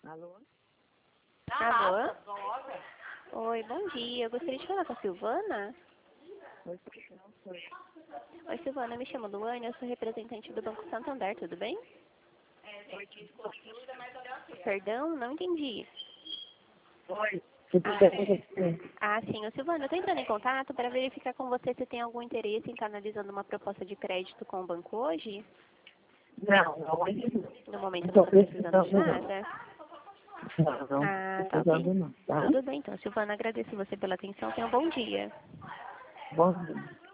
Alô? Alô? Oi, bom dia. Eu gostaria de falar com a Silvana. Oi, não foi. Oi, Silvana, eu me chamo Luane, eu sou representante do Banco Santander, tudo bem? Perdão, não entendi. Oi. Tudo bem com você? Sim, ô Silvana, eu estou entrando em contato para verificar com você se tem algum interesse em estar analisando uma proposta de crédito com o banco hoje. Não, ainda não. No momento Não não estou está precisando de precisando, não. nada. Não Tá estou ok. precisando, não, tá? Tudo bem, então, Silvana, agradeço você pela atenção. Tenha um bom dia. Bom dia.